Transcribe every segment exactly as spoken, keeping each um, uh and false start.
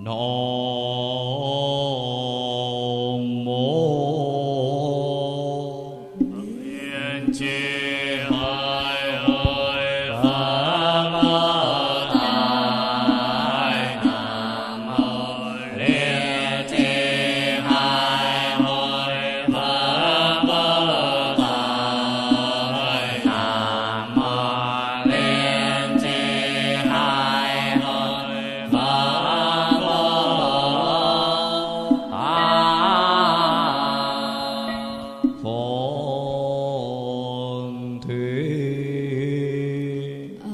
Phồn thủy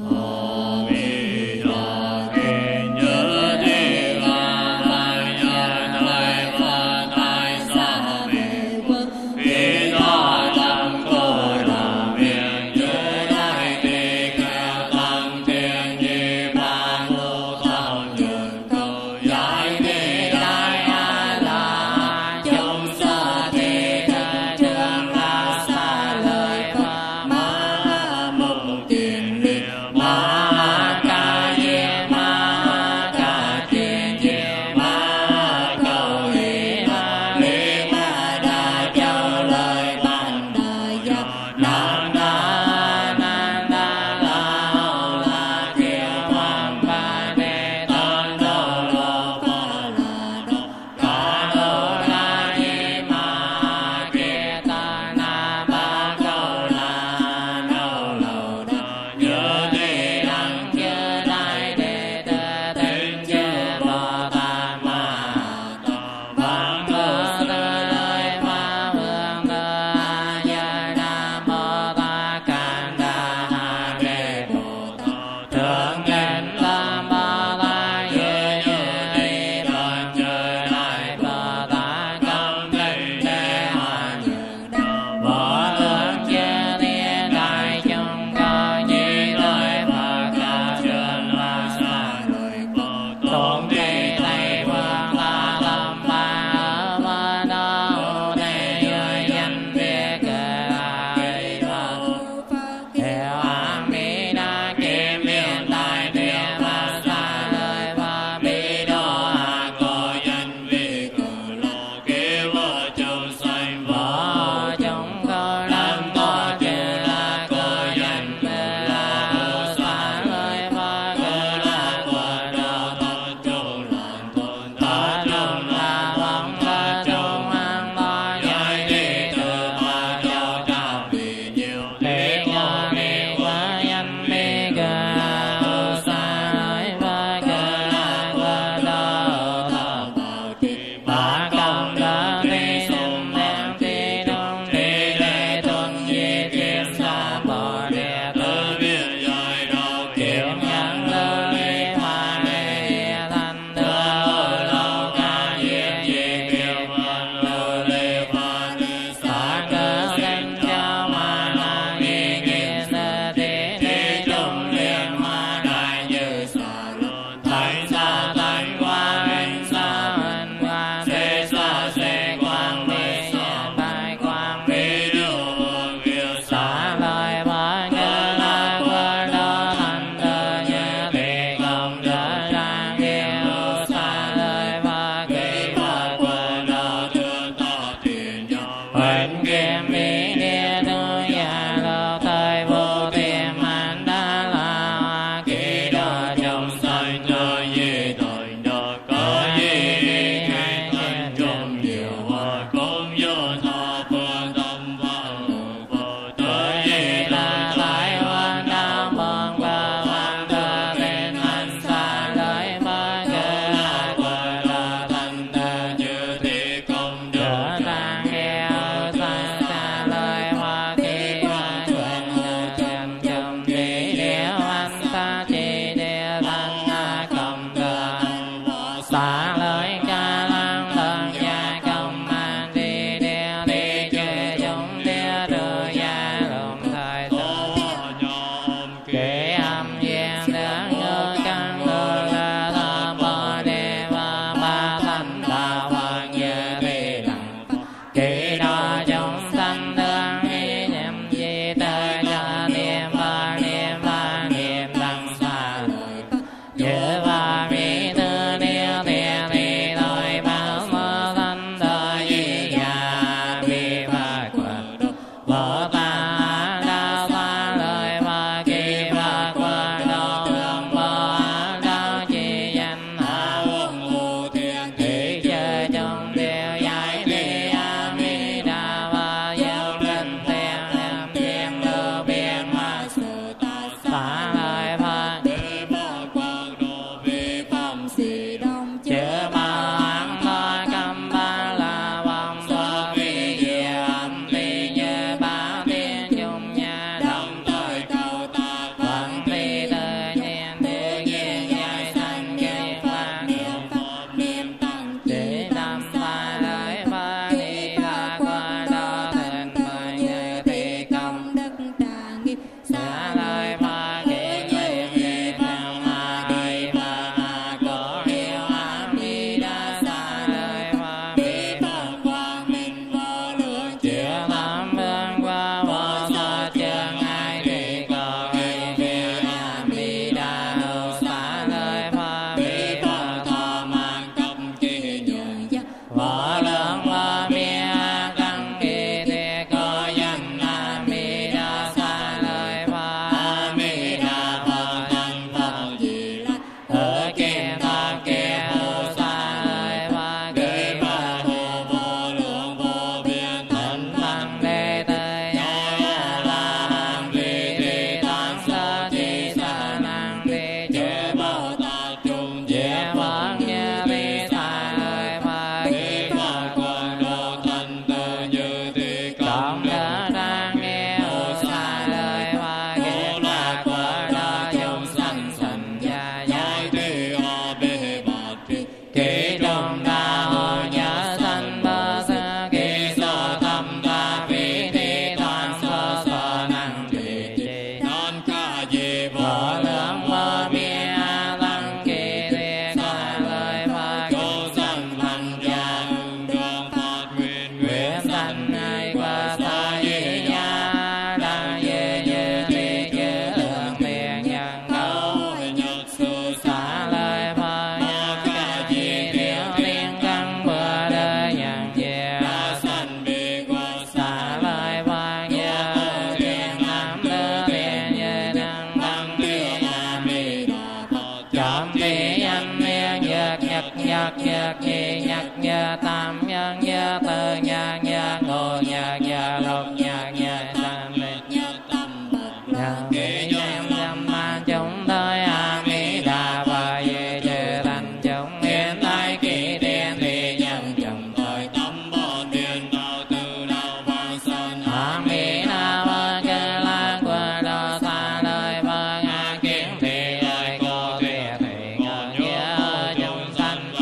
nhất nhất nhị nhất nhất tam nhất nhất tư nhất nhất ngũ nhất nhất lục nhất nhất tam nhất nhất kỷ nhâm nhâm man chúng tới a mi đà phật di chư thành chúng hiện tại kỷ tiên thì nhân chủng thời tâm bồ tiên đạo từ đạo vang sơn a mi đà phật cơ la qua đô xa đời vâng a kiến thị ơi cô tuyệt thị ngờ nhớ chúng sanh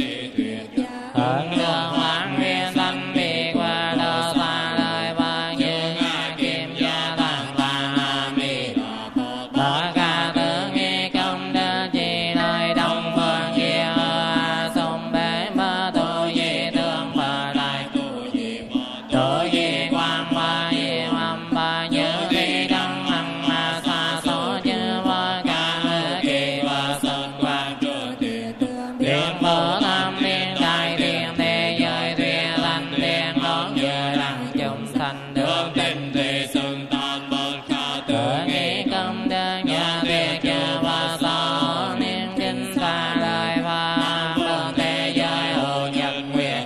ơn đường hoang viên tâm bị qua đô xa đời vâng như a kim gia tăng tăng a mi đà phật tất cả tướng nghi công đức chi nơi đông phương kia a sung bế mơ tu di tương bờ đại tu di tu di quang ba di âm ba như khi đăng âm ma sa số chư vô ca kỳ và sơn quang trưa địa tương điện bồ tham liên đại thiên thế giới thuyết thanh thiên ngón giờ đăng chúng sanh được tình thì xưng tan bất khả tưởng nghi công đức nhà tuyệt chư và so niệm kinh ta lời và phương thế giới hữu nhật nguyệt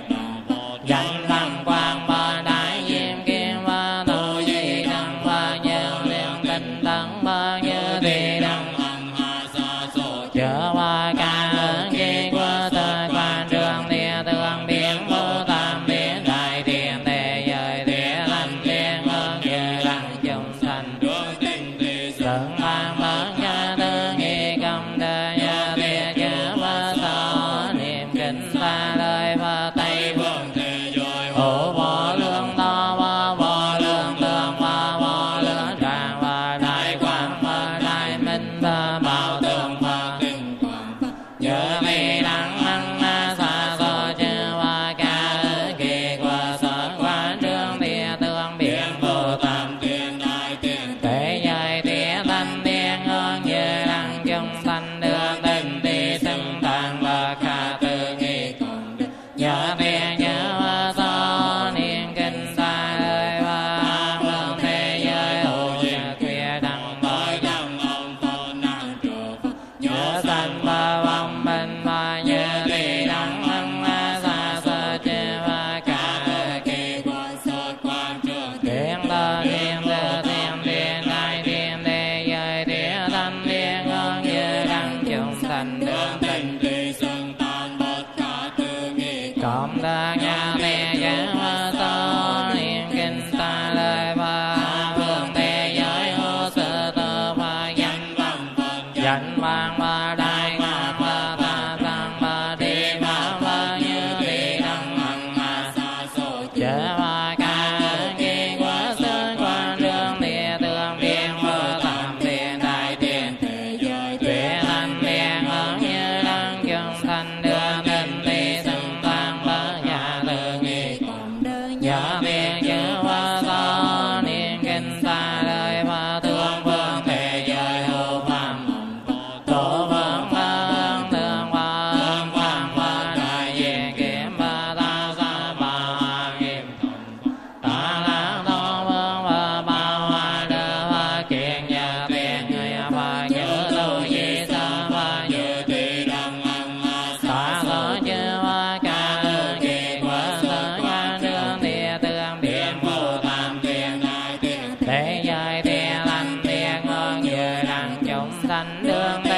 danh văn quang ba đại diêm kim và tu di đăng và nhân liên tinh tấn và như thị đăng âm ha sa số chớ và ca ơn kỳ của thời quan trường địa tương biến vô tam biến đại thiên thế giới thuyết thanh thiên ngón giờ đăng chúng sanh được tình thì sơn mang bất khả tư nghi công đức nhà tuyệt chư và so niệm kinh ta lời và tây phương thế giới hộ vô lượng to và vô lượng tương và vô lượng tràng và đại quang và đại minh và bảo tường và tinh quang nhớ vi đăng măng na sa so chư và ca kỳ của sở quan trương địa tương biến vô tam thiên đại thiên thế giới địa thanh thiên ngôn như đăng chúng sanh được tình thì xưng tạng và khả tư nghi công đức nhớ thiên nhớ và so niệm kinh ta lời và phương thế giới hữu nhật khuya đăng bởi đăng ông phật năng trụ phật nhớ sanh và vong bình và như thị đăng âm ma sa sơ chư và cả kỳ của xuất quan trường thiên tơ thiên tư thiên thiên đại thiên thế giới địa thanh thiên ngôn như đăng chúng sanh được tình thì xưng tan bất khả tư nghi công đức nhà thế giới và so niệm kinh ta lời và phương thế giới hữu sự tự và danh văn phật danh văn và đại ngàn và ta tăng và đi mà và như thị đăng âm ma sa số chớ và ca kỳ của sơn quan trương địa tương biến vô tam thiên đại thiên thế giới thuyết thanh thiên ngôn như đăng chúng sanh được tình thì xưng tăng bất khả tư nghi công đức nhớ thiên chư và so niệm kinh ta lời và thương phương thế giới hữu phạm tổ phương phương thương và hương quang và đại diện kiếm và ta sa ba nghiêm ta lãng tổ phương và bao hoa đơ và kiện nhờ thiên người và như tu di sơ và như thị đăng âm ma sa số chư và ca kỳ của sở quan trương địa tương biến vô tam thiên đại thiên thế giới thiên thanh thiên ngôn như đăng chúng sanh đương